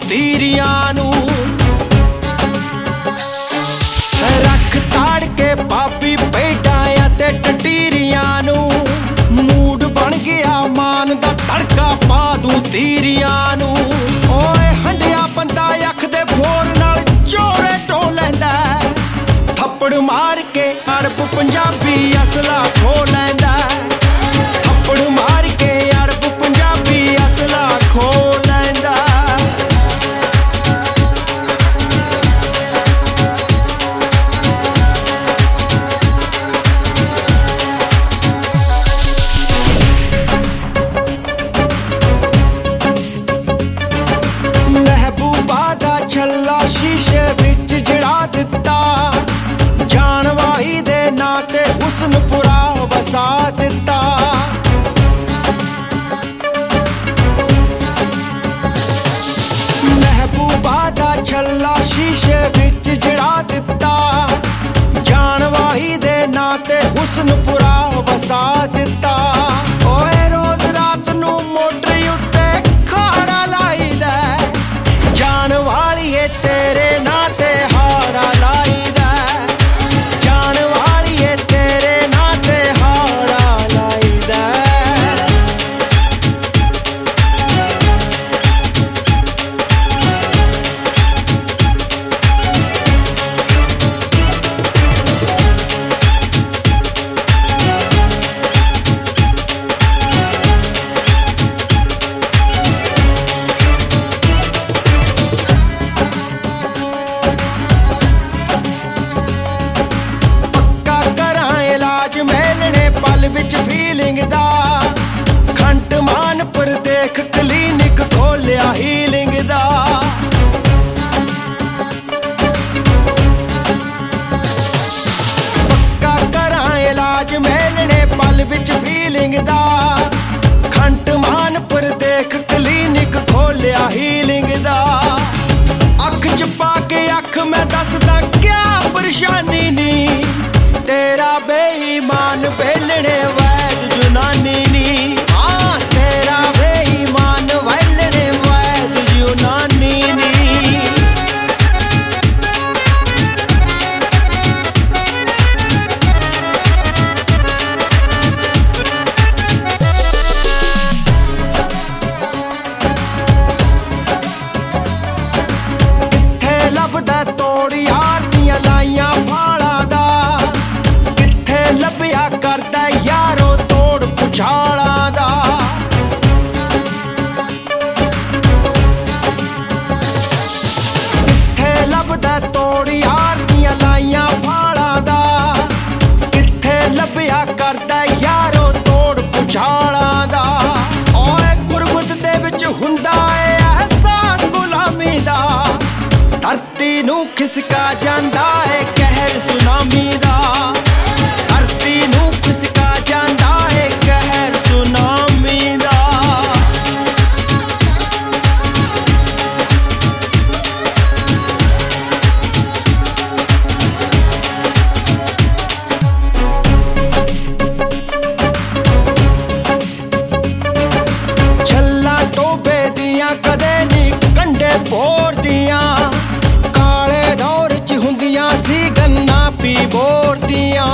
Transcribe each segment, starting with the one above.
तीरियां नू रख ताड़ के पापी भेडां ते टटीरियां नू मूड बन गया मान दा तड़का पा दूं तीरियां नू ओए हंडिया बंदा अख दे फोर नाल चोरे टो लैंदा थप्पड़ मार के अरब पंजाबी असला खो लैंदा थप्पड़ मार के अरब पंजाबी असला खो लैंदा महबूबा दा छल्ला शीशे विच जड़ा दिता जानवाई दे नाते हुस्नपुरा वसा दिता महबूबा दा छल्ला शीशे विच जड़ा दिता जानवाई दे नाते हुस्नपुरा वसा दिता ओए रोज रात नू मोटरी उत्ते खाड़ा लाई दे जान वालिए तेरे नाते हाड़ा लाई दे जान वालिए तेरे नाते हाड़ा लाई दे विच फीलिंग दा खंट मान पर देख क्लिनिक खोलिया हीलिंग दा पक्का करां इलाज मेलने पल विच फीलिंग दा खंट मान पर देख क्लिनिक खोलिया हीलिंग दा अख च पा के अख मैं दसदा क्या परेशानी नी तेरा बेईमान बेलने वैद जुनानी नी हाँ तेरा बेईमान बेलने वैद जुनानी नी किथे लभदा तोड़ यार दियां लाइयां फाड़ा दा लभया करदा यारो तोड़ पुछाड़ा दा किथे लभदा तोड़ यार दियां लाइयां फाड़ा दा किथे लभया करदा यारो तोड़ पुछाड़ा दा ओए गुरबत दे विच हुंदा ए एहसास गुलामी दा धरती नू खिसका जांदा ए कहर सुनामी दा खिसका जांदा है कहर सुनामी दा छल्ला टोबे दियां कदे नी कंडे बोर दियां काले दौर च हुंदियां सी गन्ना पी बोर दियां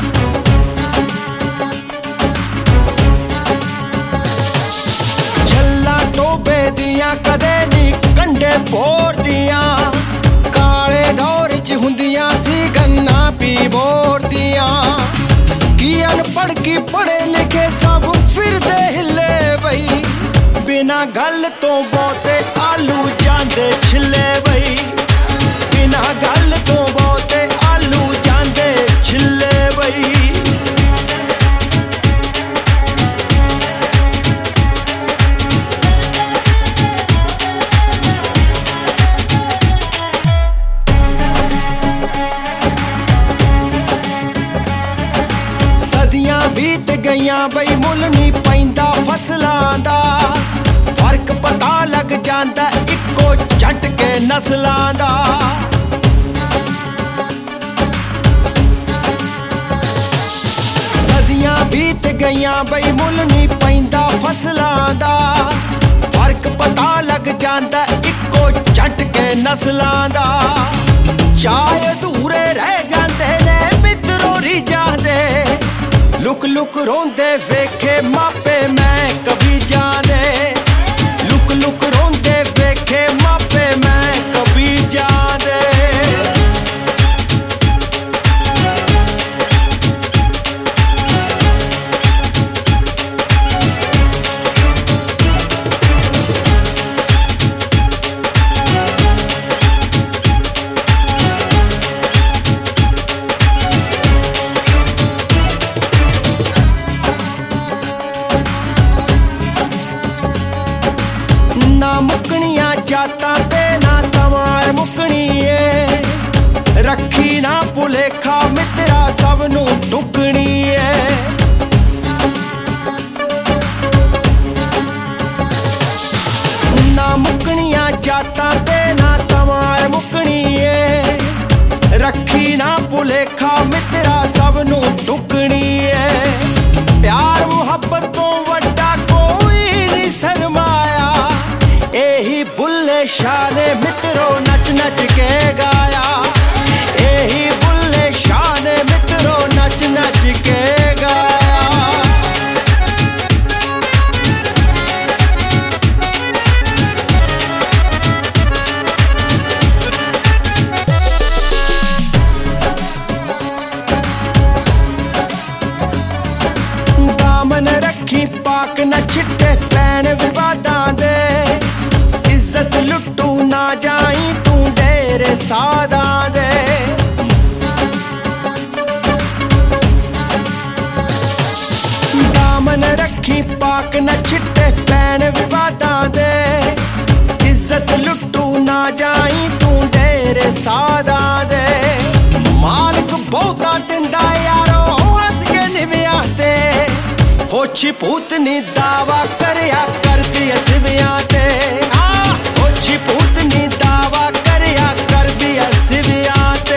टोबे दियां कदे नी कंडे बोर दियां काले दौर च हुंदियां सी गन्ना पी बोर दियां की अनपढ़ की पढ़े लिखे सब फिरदे हिले बई बिना गल तो बहुते आलू जांदे छिले बई बिना गल तो बहुते आलू जांदे छिले बई बीत गईयां बई मुल नी पैंदा फसलां दा फर्क पता लग जांदा इक्को झटके नस्लां दा सदियां बीत गईयां बई मुल नी पैंदा फसलां दा फर्क पता लग जांदा इक्को झटके नस्लां दा चाहे अधूरे रह जांदे ने मित्रों रीझां दे लुक लुक रोंदे वेखे मापे मैं कभी जांदे लुक लुक रोंदे वेखे मापे मैं कभी जांदे ना मुकनिया जाता ते ना तमार मुकनी है रखी ना भुलेखा मित्रा सब नू टुकनी है ना मुकनिया जाता ते ना तमार मुकनी है रखी ना भुलेखा मित्रा सब नू टुकनी है प्यार मुहब्बत तो वड्डा कोई नहीं शर्माया एही बुल्ले शाह ने मित्रों नच नच के गाया एही बुल्ले शाह ने मित्रों नच नच के गाया दामन रखी पाक न छिट्टे पैन विवादां दे इज्जत लुट्टू ना जाई तू डेरे सादा दे दामन रखी पाक न छिट्टे पैन विवादां दे इज्जत लुट्टू ना जाई तू डेरे सादा दे मालिक बहुता दिंदा यारो हंस के निव्या ते होछी पूतनी दावा करया करदी सिवियां ते होछी पूतनी दावा करया करदी सिवियां ते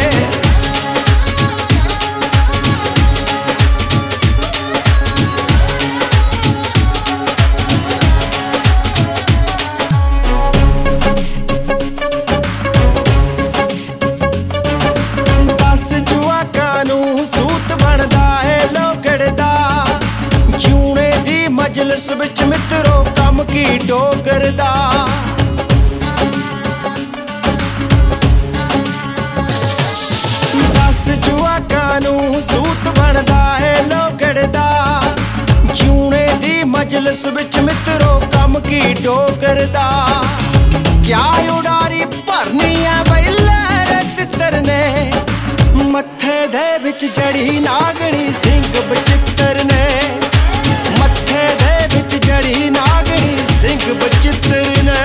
दस जुआकां नू सूत बनदा है लोकड़दा जूने दी मजलिस विच मित्रों कम की डोगरदा दस जुआकां नू सूत बनदा है लोकड़दा जूने दी मजलिस विच मित्रों कम की डोगरदा क्या उडारी भरनी है बई लहर तितर ने मत्थे दे विच जड़ी नागणी सिंह बचित्तर ने मत्थे दे विच जड़ी नागणी सिंह बचित्तर ने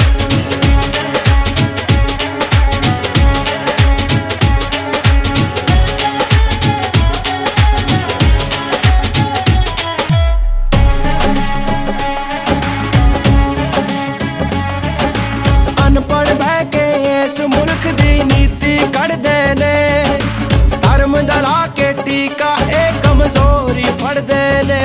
अनपढ़ बह के इस मुल्क दी नीति कढ़दे ने धर्म दला के टीका एक कमजोरी फड़दे ने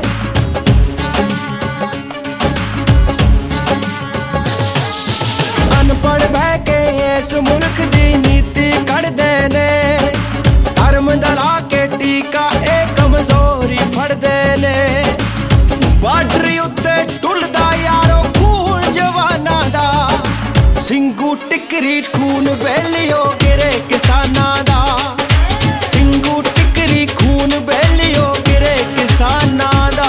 अनपढ़ बह के इस मुल्क दी नीति कढ़दे ने धर्म दला के टीका एक कमजोरी फड़दे ने बार्डर उत्ते टुलदा यारो खून जवाना दा सिंगू टिकरी खून बेलियो गिरे किसाना दा सिंगू टिकरी खून बेलियो गिरे किसाना दा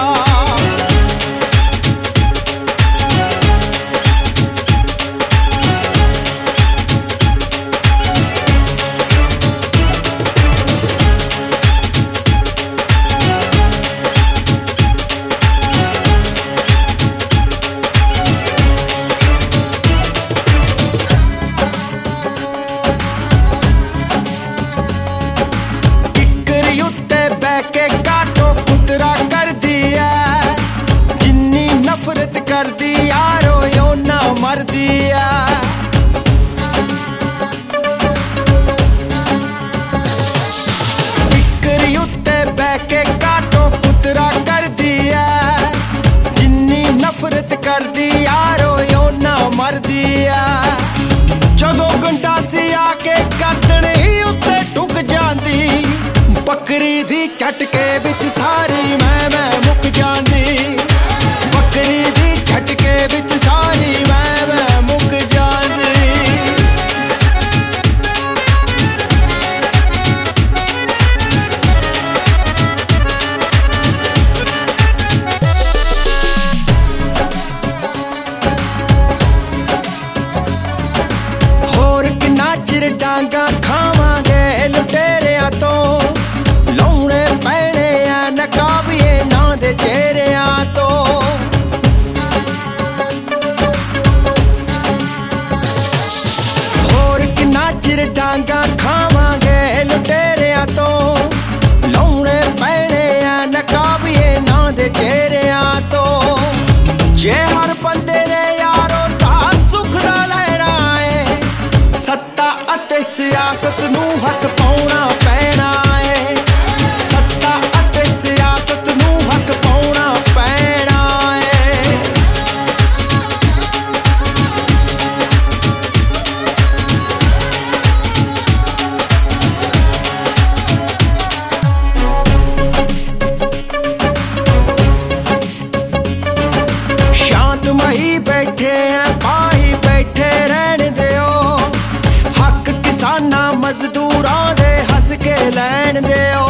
झटके विच सारी मैं मुक जांदी, बकरी दी झटके विच सारी मैं मुक जांदी। होर किन्ना चिर डांगा खावांगे लुटेरिया तो, लाउणे पैणे आ नकाबिए ना दे चेहरिया तो। होर किन्ना चिर डांगा खावांगे लुटेरिया तो, लाउणे पैणे आ नकाबिए ना दे चेहरिया तो। जे हर बंदे ने यारो साथ सुख दा लैना है, सत्ता अते सियासत नूं हथ पाउणा पैना है, सत्ता अते सियासत नूं हथ पाउणा पैना है। शांतमई बैठे हैं भाई बैठे रहन दियो, हक किसाना मजदूरां दे हस के लैन दियो।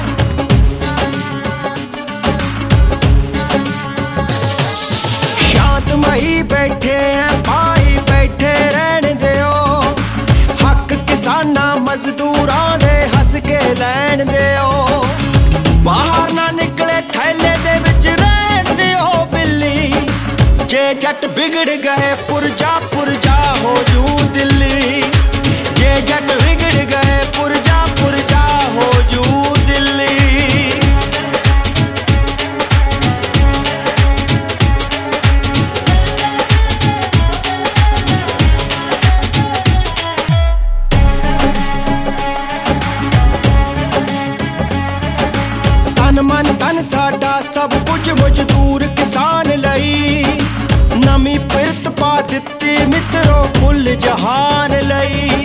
शांतमई बैठे हैं भाई बैठे रहन दियो, हक किसाना मजदूरां दे हस के लैन दियो। बाहर ना निकले थैले दे विच रहन दियो बिल्ली, जे जट बिगड़ गए पुरजा पुरजा हो जू दिल्ली, जे जट बिगड़ गए पुरजा पुरजा हो जू दिल्ली। तन मन धन साडा सब कुछ मजदूर किसान लई, नमी पिरत पा दित्ती मित्रो कुल जहान लई।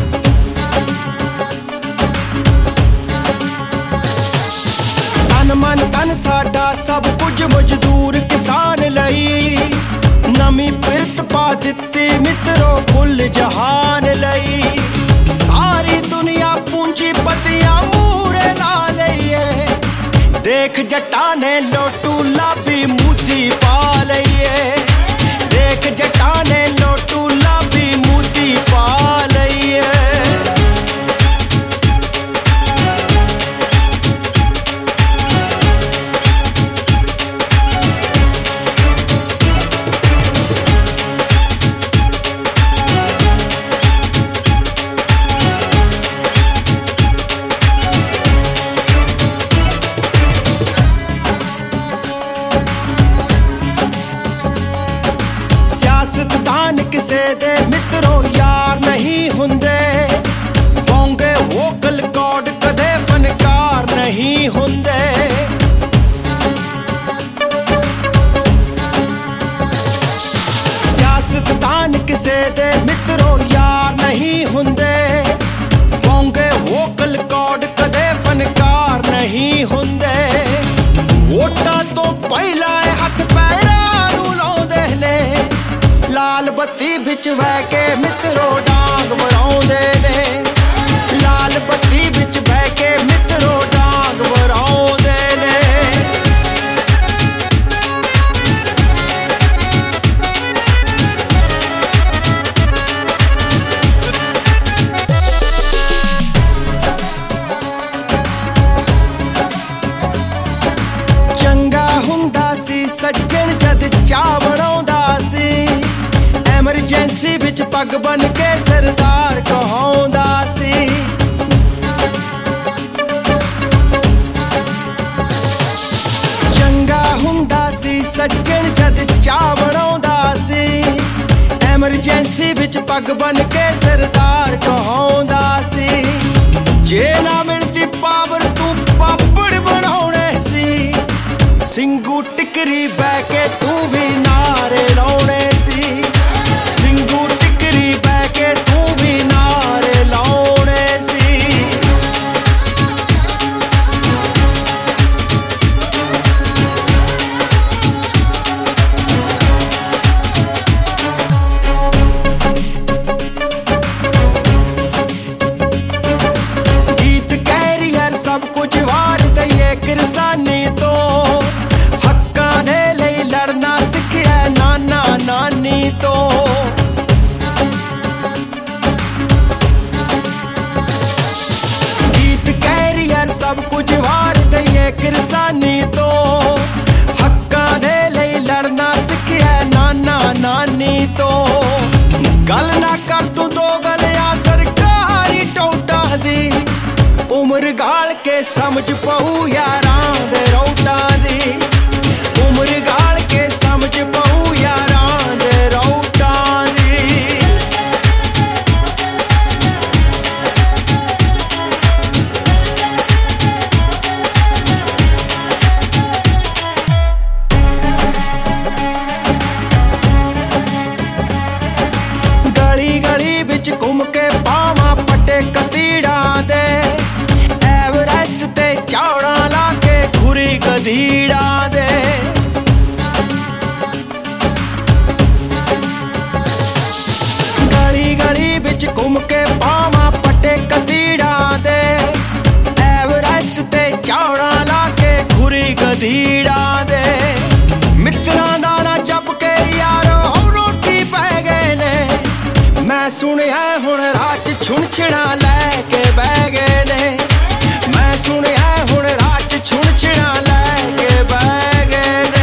तन मन धन साडा सब कुछ मजदूर किसान लई, नमी पिरत पा दित्ती मित्रो कुल जहान लई। सारी दुनिया पूंजीपतियां मूरे ला लईए, देख जट्टा ने लोटू लाभी मोदी पा लईए, देख जट्टा ने लोटू लाभी मोदी पा लईए। सियासतदान किसे दे मित्रो यार नहीं हुंदे, बोंगे वोकल कॉर्ड कदे फनकार नहीं हुंदे। सियासतदान किसे दे मित्रो यार नहीं हुंदे, बोंगे वोकल कॉर्ड कदे फनकार नहीं हुंदे। वोटा तो पहला हथ पैरां नूं लाउंदे ने, लाल बत्ती बिच बह के मित्रो डांग वराउंदे ने, लाल बत्ती बिच बह के मित्रो डांग वराउंदे ने। चंगा हुंदा सी सज्जन जद चाह बनाउंदा सी, एमरजेंसी विच पग बन के सरदार कहाउंदा सी। चंगा हुंदा सी सज्जन जद चाह बनाउंदा सी, एमरजेंसी विच पग बन के सरदार कहाउंदा सी। जे ना मिलती पावर तू पापड़ बनाउणे सी, सिंगू टिकरी बह के तू भी नारे लाउणे सी, सिंगू टिकरी बह के तू भी नारे लाउणे सी। तो गल ना कर तू दो गलिया सरकारी टोटा दी उम्र गाल के समझ पऊ यारां दे रोटा दी उम्र गाल के समझ पऊ यारां दे रोटा दी गली गली बिच घूम के पावां पट्टे कतीड़ा दे एवरेस्ट ते चौड़ा ला के खुरी गधीड़ा दे गली गली बिच घूम के पावां पट्टे कतीड़ा दे एवरेस्ट ते चौड़ा ला के खुरी गधीड़ा दे मित्रां दा ना जप के यारो रोटी पै गए ने मैं सुनिया हुण रात छुनछिना लैके बह गए ने मैं सुनिया हुण रात छुनछिना लैके बह गए ने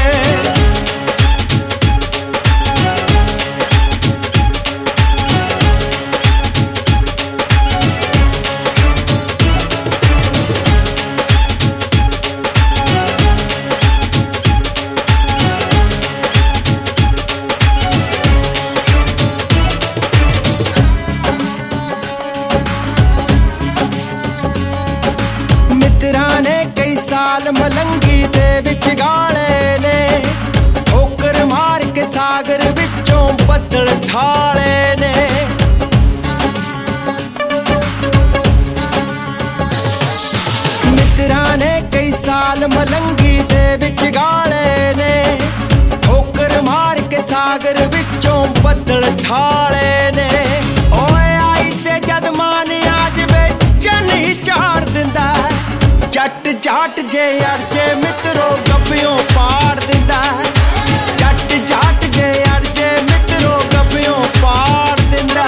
मित्रां ने कई साल मलंगी दे विच गाले ने ठोकर मार के सागर विचों बदल ठाले ने मित्रां ने कई साल मलंगी दे विच गाले ने ठोकर मार के सागर विचों बदल ठाले ने ओए आई ते जद मान आज बेचन ही चाड़ दिंदा जट जाट जे अड़जे मित्रों गप्पियों पाड़ दिंदा जट जाट जे अड़जे मित्रों गप्पियों पाड़ दिंदा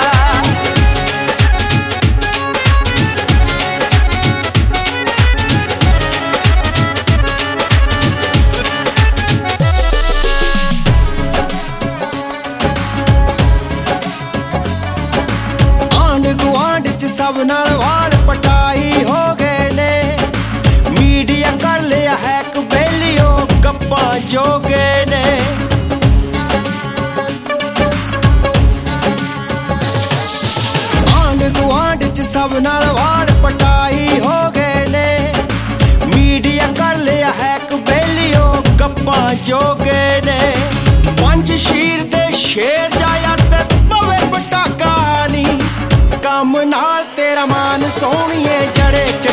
आंड गुआंड च सब नाल वाल पटाई हो गए ने मीडिया कर लिया है कबेलियो गप्पा जोगे ने आंड गुआंड च सब नाल वाल पटाई हो गए ने मीडिया कर लिया है कबेलियो गप्पा जोगे ने पंज शीर दे शेर जाया ते पवे पटाका नी कम नाल तेरा मान सोहणीए जड़े